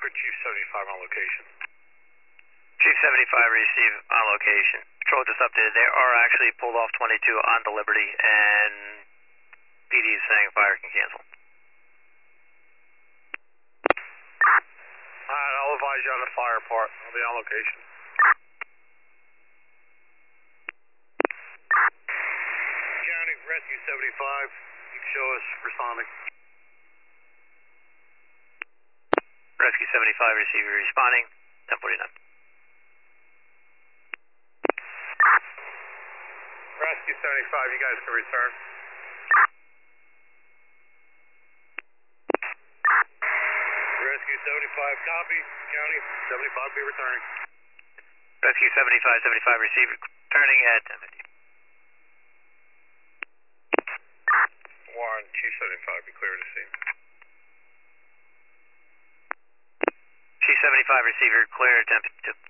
for Chief 75 on location. Chief 75 receive on location. Patrol just updated. They are actually pulled off 22 on the Liberty, and PD is saying fire can cancel. Alright, I'll advise you on the fire part. I'll be on location. County Rescue 75, you can show us responding. Rescue 75 receiver responding, 1049. Rescue 75, you guys can return. Rescue 75, copy. County 75 be returning. Rescue 75, 75 receiver turning at 1050. Warren, Chief 75, be clear to scene. Chief 75 receiver clear at 1052.